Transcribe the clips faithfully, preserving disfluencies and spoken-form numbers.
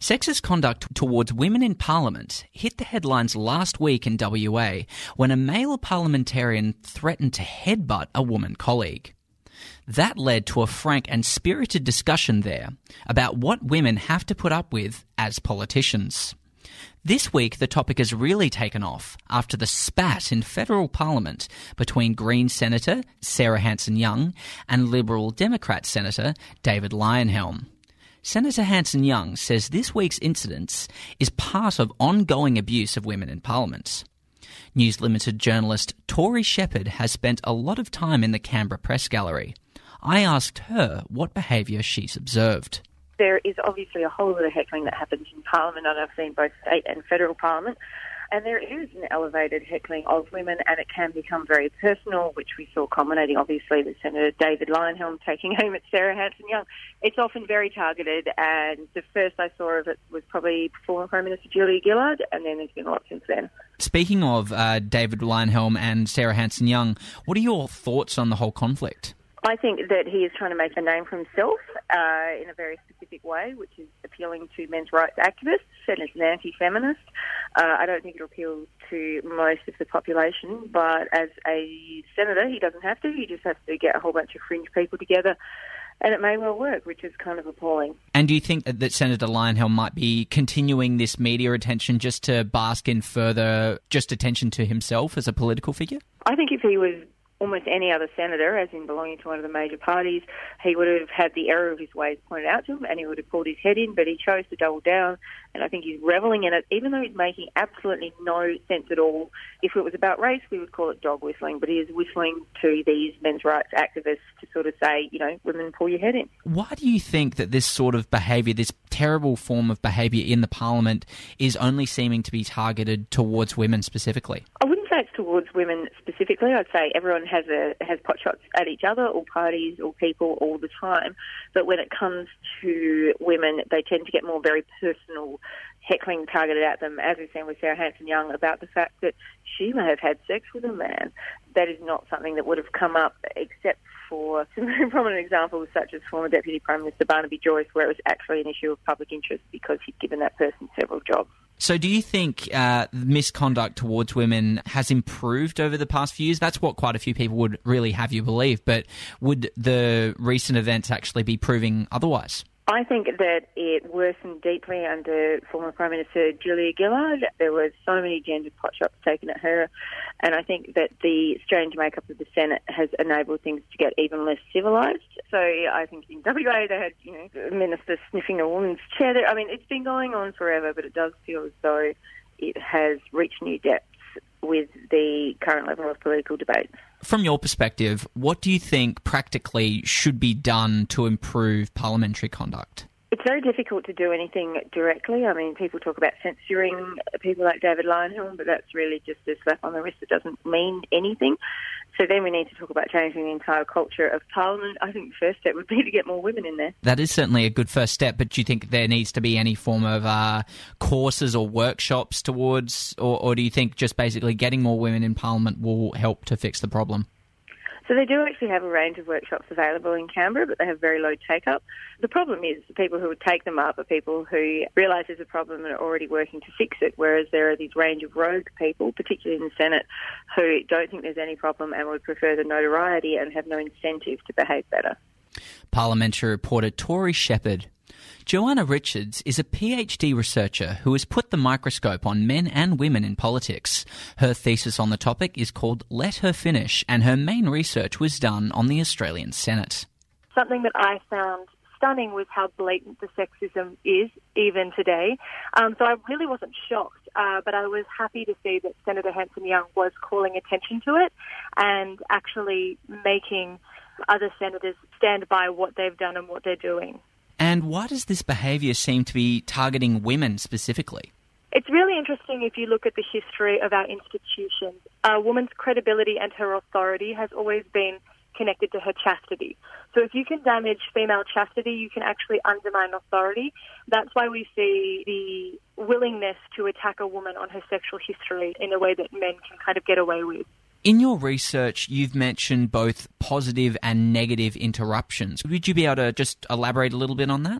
Sexist conduct towards women in Parliament hit the headlines last week in W A when a male parliamentarian threatened to headbutt a woman colleague. That led to a frank and spirited discussion there about what women have to put up with as politicians. This week, the topic has really taken off after the spat in federal parliament between Green Senator Sarah Hanson-Young and Liberal Democrat Senator David Leyonhjelm. Senator Hanson-Young says this week's incident is part of ongoing abuse of women in Parliament. News Limited journalist Tori Shepherd has spent a lot of time in the Canberra Press Gallery. I asked her what behaviour she's observed. There is obviously a whole lot of heckling that happens in Parliament, and I've seen both state and federal Parliament. And there is an elevated heckling of women, and it can become very personal, which we saw culminating, obviously, with Senator David Leyonhjelm taking aim at Sarah Hanson-Young. It's often very targeted, and the first I saw of it was probably former Prime Minister Julia Gillard, and then there's been a lot since then. Speaking of uh, David Leyonhjelm and Sarah Hanson-Young, what are your thoughts on the whole conflict? I think that he is trying to make a name for himself uh, in a very specific way, which is appealing to men's rights activists and as an anti-feminist. Uh, I don't think it appeals to most of the population, but as a senator, he doesn't have to. He just has to get a whole bunch of fringe people together, and it may well work, which is kind of appalling. And do you think that Senator Leyonhjelm might be continuing this media attention just to bask in further just attention to himself as a political figure? I think if he was almost any other senator, as in belonging to one of the major parties, he would have had the error of his ways pointed out to him and he would have pulled his head in, but he chose to double down, and I think he's revelling in it, even though he's making absolutely no sense at all. If it was about race, we would call it dog whistling, but he is whistling to these men's rights activists to sort of say, you know, women, pull your head in. Why do you think that this sort of behaviour, this terrible form of behaviour in the Parliament, is only seeming to be targeted towards women specifically? I wouldn't say it's towards women specifically. I'd say everyone has a has pot shots at each other, all parties, all people, all the time. But when it comes to women, they tend to get more very personal heckling targeted at them, as we've seen with Sarah Hanson-Young, about the fact that she may have had sex with a man. That is not something that would have come up except for some very prominent examples such as former Deputy Prime Minister Barnaby Joyce, where it was actually an issue of public interest because he'd given that person several jobs. So do you think uh, misconduct towards women has improved over the past few years? That's what quite a few people would really have you believe, but would the recent events actually be proving otherwise? I think that it worsened deeply under former Prime Minister Julia Gillard. There were so many gendered potshots taken at her, and I think that the strange makeup of the Senate has enabled things to get even less civilised. So I think in W A they had, you know, a minister sniffing a woman's chair. I mean, it's been going on forever, but it does feel as though it has reached new depths with the current level of political debate. From your perspective, what do you think practically should be done to improve parliamentary conduct? It's very difficult to do anything directly. I mean, people talk about censoring people like David Leyonhjelm, but that's really just a slap on the wrist that doesn't mean anything. So then we need to talk about changing the entire culture of Parliament. I think the first step would be to get more women in there. That is certainly a good first step, but do you think there needs to be any form of uh, courses or workshops towards, or, or do you think just basically getting more women in Parliament will help to fix the problem? So they do actually have a range of workshops available in Canberra, but they have very low take-up. The problem is the people who would take them up are people who realise there's a problem and are already working to fix it, whereas there are these range of rogue people, particularly in the Senate, who don't think there's any problem and would prefer the notoriety and have no incentive to behave better. Parliamentary reporter Tori Shepherd. Joanna Richards is a PhD researcher who has put the microscope on men and women in politics. Her thesis on the topic is called Let Her Finish, and her main research was done on the Australian Senate. Something that I found stunning was how blatant the sexism is, even today. Um, so I really wasn't shocked, uh, but I was happy to see that Senator Hanson-Young was calling attention to it and actually making other senators stand by what they've done and what they're doing. And why does this behaviour seem to be targeting women specifically? It's really interesting if you look at the history of our institutions. A woman's credibility and her authority has always been connected to her chastity. So if you can damage female chastity, you can actually undermine authority. That's why we see the willingness to attack a woman on her sexual history in a way that men can kind of get away with. In your research, you've mentioned both positive and negative interruptions. Would you be able to just elaborate a little bit on that? In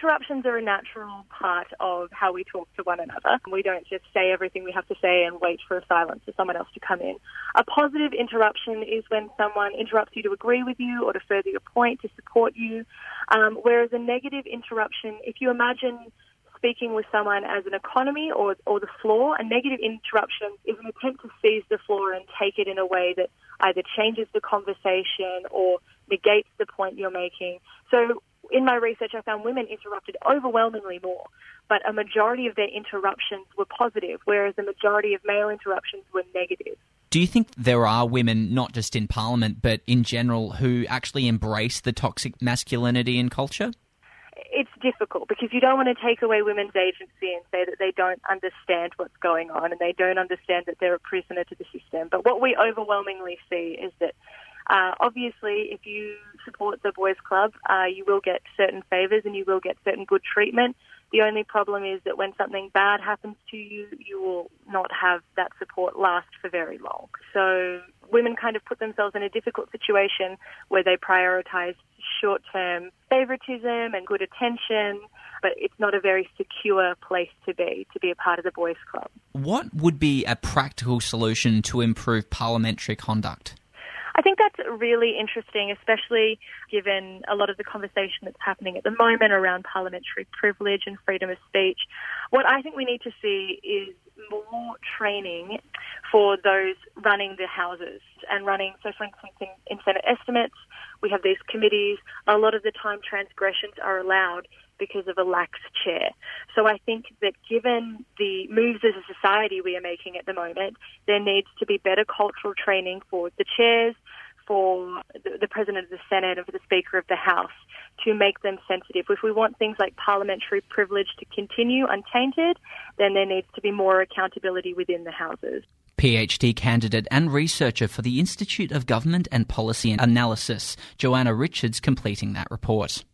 interruptions are a natural part of how we talk to one another. We don't just say everything we have to say and wait for a silence for someone else to come in. A positive interruption is when someone interrupts you to agree with you or to further your point, to support you. Um, whereas a negative interruption, if you imagine speaking with someone as an economy or, or the floor, a negative interruption is an attempt to seize the floor and take it in a way that either changes the conversation or negates the point you're making. So in my research, I found women interrupted overwhelmingly more, but a majority of their interruptions were positive, whereas the majority of male interruptions were negative. Do you think there are women, not just in Parliament, but in general, who actually embrace the toxic masculinity in culture? It's difficult because you don't want to take away women's agency and say that they don't understand what's going on and they don't understand that they're a prisoner to the system. But what we overwhelmingly see is that Uh, obviously, if you support the boys' club, uh, you will get certain favours and you will get certain good treatment. The only problem is that when something bad happens to you, you will not have that support last for very long. So women kind of put themselves in a difficult situation where they prioritise short-term favouritism and good attention, but it's not a very secure place to be, to be a part of the boys' club. What would be a practical solution to improve parliamentary conduct? I think that's really interesting, especially given a lot of the conversation that's happening at the moment around parliamentary privilege and freedom of speech. What I think we need to see is more training for those running the houses and running, so for instance, in, in Senate estimates, we have these committees. A lot of the time transgressions are allowed because of a lax chair. So I think that given the moves as a society we are making at the moment, there needs to be better cultural training for the chairs, for the, the President of the Senate and for the Speaker of the House to make them sensitive. If we want things like parliamentary privilege to continue untainted, then there needs to be more accountability within the houses. PhD candidate and researcher for the Institute of Government and Policy Analysis, Joanna Richards, completing that report.